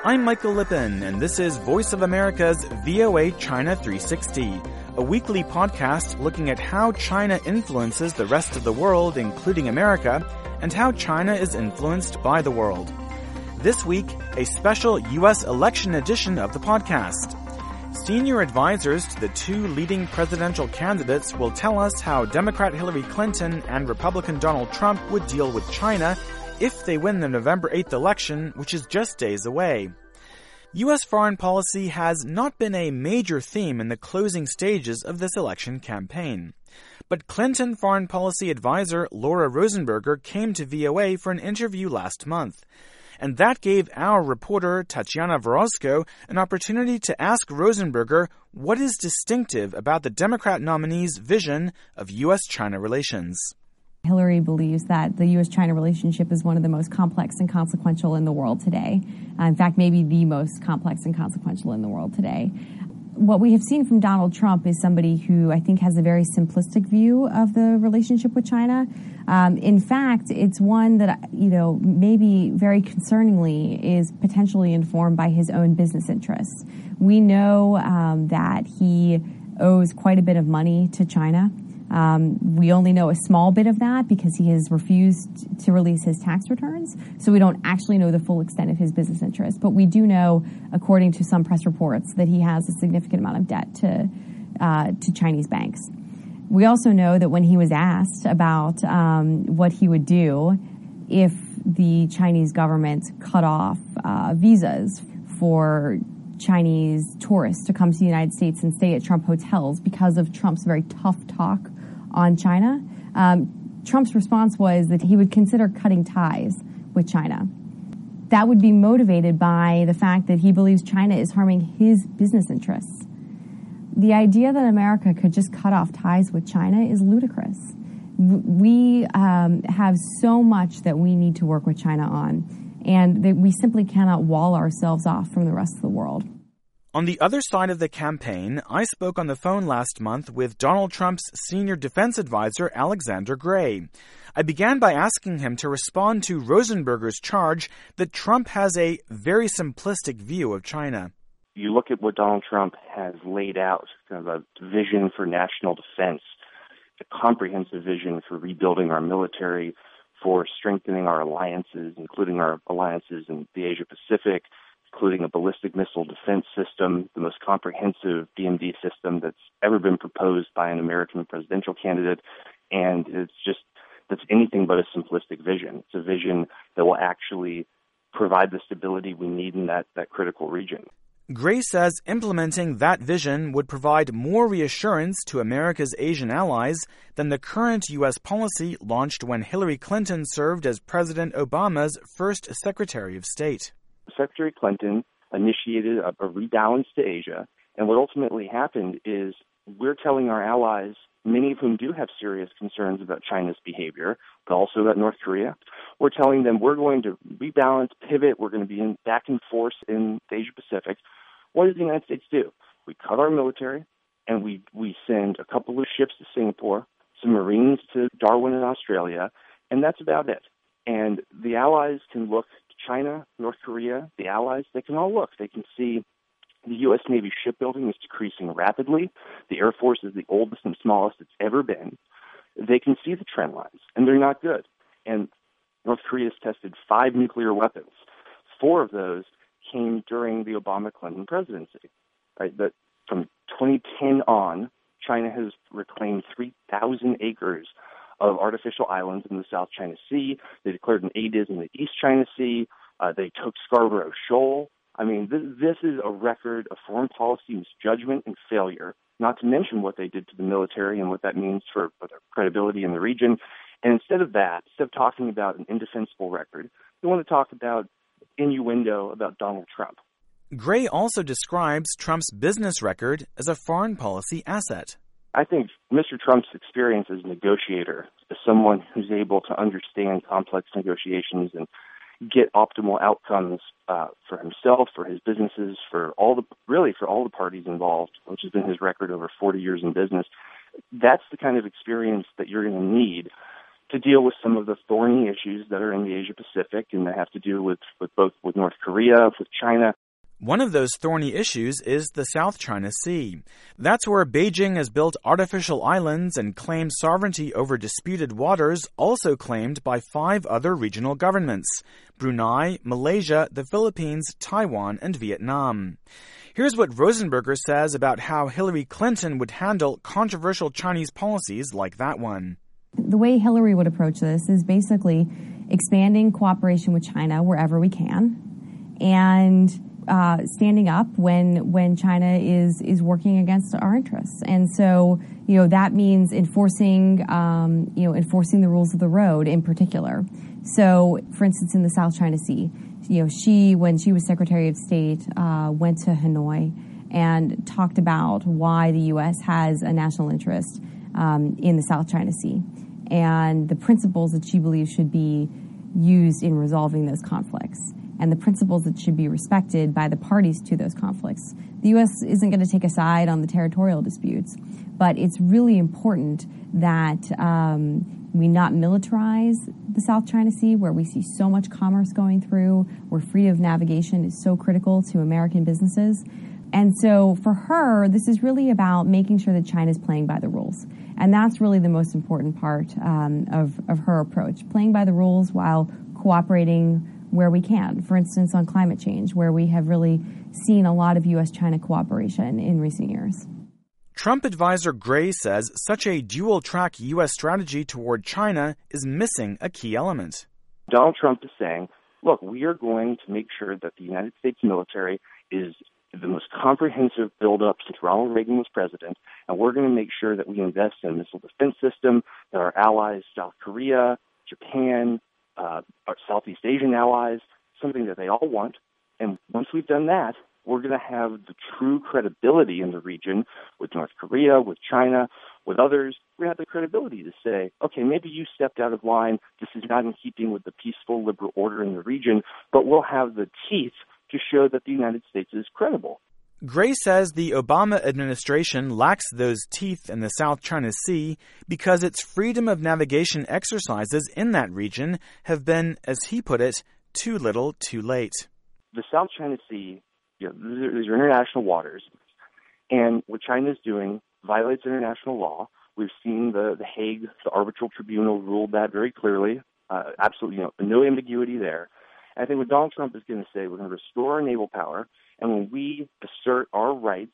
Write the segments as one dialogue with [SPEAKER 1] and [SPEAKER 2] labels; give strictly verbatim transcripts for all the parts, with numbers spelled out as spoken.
[SPEAKER 1] I'm Michael Lippin, and this is Voice of America's V O A China three sixty, a weekly podcast looking at how China influences the rest of the world, including America, and how China is influenced by the world. This week, a special U S election edition of the podcast. Senior advisors to the two leading presidential candidates will tell us how Democrat Hillary Clinton and Republican Donald Trump would deal with China if they win the November eighth election, which is just days away. U S foreign policy has not been a major theme in the closing stages of this election campaign. But Clinton foreign policy advisor Laura Rosenberger came to V O A for an interview last month. And that gave our reporter, Tatiana Vorosco, an opportunity to ask Rosenberger what is distinctive about the Democrat nominee's vision of U S China relations.
[SPEAKER 2] Hillary believes that the U S China relationship is one of the most complex and consequential in the world today. Uh, in fact, maybe the most complex and consequential in the world today. What we have seen from Donald Trump is somebody who I think has a very simplistic view of the relationship with China. Um, in fact, it's one that, you know, maybe very concerningly is potentially informed by his own business interests. We know um, that he owes quite a bit of money to China. Um, we only know a small bit of that because he has refused to release his tax returns, so we don't actually know the full extent of his business interests. But we do know, according to some press reports, that he has a significant amount of debt to uh, to Chinese banks. We also know that when he was asked about um, what he would do if the Chinese government cut off uh, visas for Chinese tourists to come to the United States and stay at Trump hotels because of Trump's very tough talk on China, um, Trump's response was that he would consider cutting ties with China. That would be motivated by the fact that he believes China is harming his business interests. The idea that America could just cut off ties with China is ludicrous. We um, have so much that we need to work with China on, and that we simply cannot wall ourselves off from the rest of the world.
[SPEAKER 1] On the other side of the campaign, I spoke on the phone last month with Donald Trump's senior defense advisor, Alexander Gray. I began by asking him to respond to Rosenberger's charge that Trump has a very simplistic view of China.
[SPEAKER 3] You look at what Donald Trump has laid out, kind of a vision for national defense, a comprehensive vision for rebuilding our military, for strengthening our alliances, including our alliances in the Asia-Pacific, including a ballistic missile defense system, the most comprehensive D M D system that's ever been proposed by an American presidential candidate. And it's just, that's anything but a simplistic vision. It's a vision that will actually provide the stability we need in that, that critical region.
[SPEAKER 1] Gray says implementing that vision would provide more reassurance to America's Asian allies than the current U S policy launched when Hillary Clinton served as President Obama's first Secretary of State.
[SPEAKER 3] Secretary Clinton initiated a, a rebalance to Asia, and what ultimately happened is we're telling our allies, many of whom do have serious concerns about China's behavior, but also about North Korea, we're telling them we're going to rebalance, pivot, we're going to be in, back in force in the Asia-Pacific. What does the United States do? We cut our military, and we, we send a couple of ships to Singapore, some Marines to Darwin in Australia, and that's about it. And the allies can look to China, North Korea, the allies, they can all look. They can see the U S Navy shipbuilding is decreasing rapidly. The Air Force is the oldest and smallest it's ever been. They can see the trend lines, and they're not good. And North Korea has tested five nuclear weapons. Four of those came during the Obama-Clinton presidency. Right? But from twenty ten on, China has reclaimed three thousand acres of artificial islands in the South China Sea. They declared an A D I S in the East China Sea. Uh, they took Scarborough Shoal. I mean, this, this is a record of foreign policy misjudgment and failure, not to mention what they did to the military and what that means for, for their credibility in the region. And instead of that, instead of talking about an indefensible record, they want to talk about innuendo about Donald Trump.
[SPEAKER 1] Gray also describes Trump's business record as a foreign policy asset.
[SPEAKER 3] I think Mister Trump's experience as a negotiator, as someone who's able to understand complex negotiations and get optimal outcomes uh, for himself, for his businesses, for all the really for all the parties involved, which has been his record over forty years in business. That's the kind of experience that you're going to need to deal with some of the thorny issues that are in the Asia-Pacific and that have to do with, with both with North Korea, with China.
[SPEAKER 1] One of those thorny issues is the South China Sea. That's where Beijing has built artificial islands and claimed sovereignty over disputed waters also claimed by five other regional governments: Brunei, Malaysia, the Philippines, Taiwan, and Vietnam. Here's what Rosenberger says about how Hillary Clinton would handle controversial Chinese policies like that one.
[SPEAKER 2] The way Hillary would approach this is basically expanding cooperation with China wherever we can, and Uh, standing up when when China is is working against our interests. And so, you know, that means enforcing um, you know enforcing the rules of the road in particular. So, for instance, in the South China Sea, you know, she when she was Secretary of State uh, went to Hanoi and talked about why the U S has a national interest um, in the South China Sea and the principles that she believes should be used in resolving those conflicts, and the principles that should be respected by the parties to those conflicts. The U S isn't going to take a side on the territorial disputes, but it's really important that um, we not militarize the South China Sea, where we see so much commerce going through, where freedom of navigation is so critical to American businesses. And so for her, this is really about making sure that China's playing by the rules. And that's really the most important part um, of, of her approach, playing by the rules while cooperating where we can. For instance, on climate change, where we have really seen a lot of U S China cooperation in recent years.
[SPEAKER 1] Trump advisor Gray says such a dual-track U S strategy toward China is missing a key element.
[SPEAKER 3] Donald Trump is saying, look, we are going to make sure that the United States military is the most comprehensive buildup since Ronald Reagan was president, and we're going to make sure that we invest in a missile defense system, that our allies, South Korea, Japan, uh, our Southeast Asian allies, something that they all want. And once we've done that, we're going to have the true credibility in the region with North Korea, with China, with others. We have the credibility to say, okay, maybe you stepped out of line. This is not in keeping with the peaceful, liberal order in the region, but we'll have the teeth to show that the United States is credible.
[SPEAKER 1] Gray says the Obama administration lacks those teeth in the South China Sea because its freedom of navigation exercises in that region have been, as he put it, too little too late.
[SPEAKER 3] The South China Sea, you know, these are international waters, and what China is doing violates international law. We've seen the, the Hague, the Arbitral Tribunal ruled that very clearly. Uh, absolutely, you know, no ambiguity there. I think what Donald Trump is going to say, we're going to restore our naval power, and when we assert our rights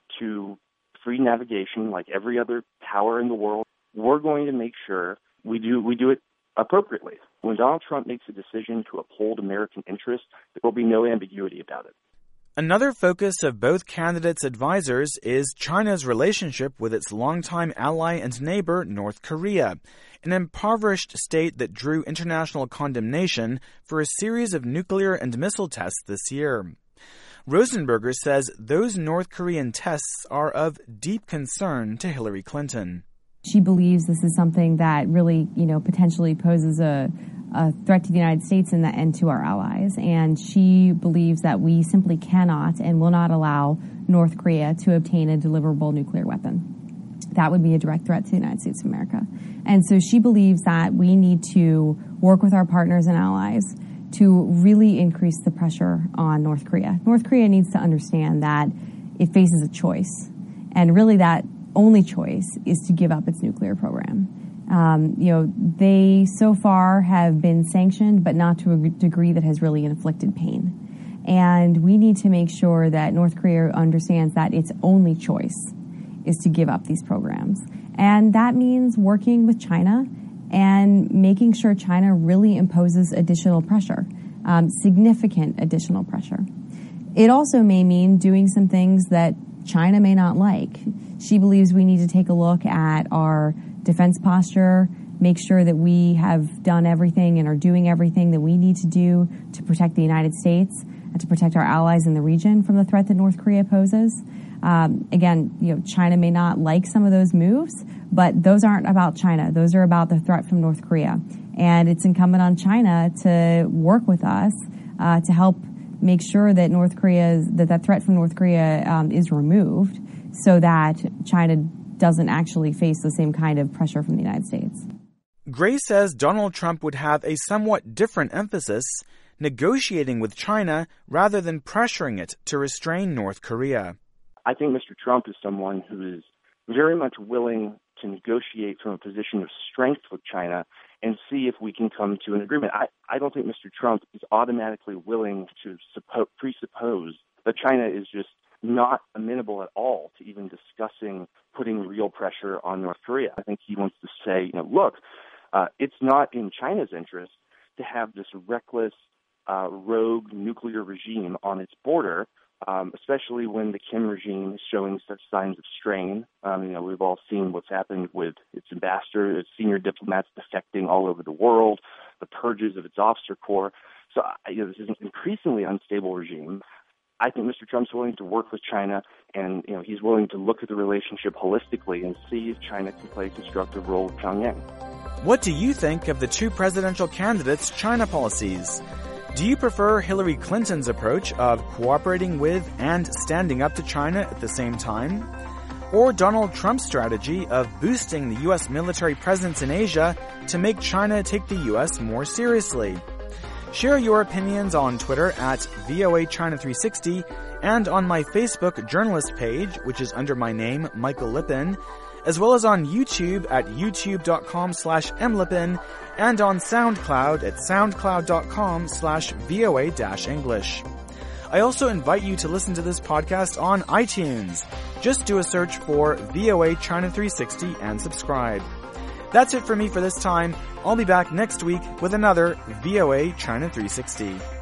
[SPEAKER 3] to free navigation like every other power in the world, we're going to make sure we do we do it appropriately. When Donald Trump makes a decision to uphold American interests, there will be no ambiguity about it.
[SPEAKER 1] Another focus of both candidates' advisors is China's relationship with its longtime ally and neighbor, North Korea, an impoverished state that drew international condemnation for a series of nuclear and missile tests this year. Rosenberger says those North Korean tests are of deep concern to Hillary Clinton.
[SPEAKER 2] She believes this is something that really, you know, potentially poses a, a threat to the United States and, the, and to our allies. And she believes that we simply cannot and will not allow North Korea to obtain a deliverable nuclear weapon. That would be a direct threat to the United States of America. And so she believes that we need to work with our partners and allies to really increase the pressure on North Korea. North Korea needs to understand that it faces a choice. And really that only choice is to give up its nuclear program. Um, you know, they so far have been sanctioned, but not to a degree that has really inflicted pain. And we need to make sure that North Korea understands that its only choice is to give up these programs. And that means working with China and making sure China really imposes additional pressure, um, significant additional pressure. It also may mean doing some things that China may not like. She believes we need to take a look at our defense posture, make sure that we have done everything and are doing everything that we need to do to protect the United States and to protect our allies in the region from the threat that North Korea poses. Um, again, you know, China may not like some of those moves, but those aren't about China. Those are about the threat from North Korea. And it's incumbent on China to work with us uh, to help make sure that North Korea, that that threat from North Korea um, is removed so that China doesn't actually face the same kind of pressure from the United States.
[SPEAKER 1] Gray says Donald Trump would have a somewhat different emphasis, negotiating with China rather than pressuring it to restrain North Korea.
[SPEAKER 3] I think Mister Trump is someone who is very much willing to negotiate from a position of strength with China and see if we can come to an agreement. I, I don't think Mister Trump is automatically willing to suppo- presuppose that China is just not amenable at all to even discussing putting real pressure on North Korea. I think he wants to say, you know, look, uh, it's not in China's interest to have this reckless, uh, rogue nuclear regime on its border, um, especially when the Kim regime is showing such signs of strain. Um, you know, we've all seen what's happened with its ambassador, its senior diplomats defecting all over the world, the purges of its officer corps. So, you know, this is an increasingly unstable regime. I think Mister Trump's willing to work with China, and you know he's willing to look at the relationship holistically and see if China can play a constructive role with Pyongyang.
[SPEAKER 1] What do you think of the two presidential candidates' China policies? Do you prefer Hillary Clinton's approach of cooperating with and standing up to China at the same time? Or Donald Trump's strategy of boosting the U S military presence in Asia to make China take the U S more seriously? Share your opinions on Twitter at V O A China three sixty and on my Facebook journalist page, which is under my name, Michael Lippin, as well as on YouTube at youtube.com slash mlippin and on SoundCloud at soundcloud.com slash VOA dash English. I also invite you to listen to this podcast on iTunes. Just do a search for V O A China three sixty and subscribe. That's it for me for this time. I'll be back next week with another V O A China three sixty.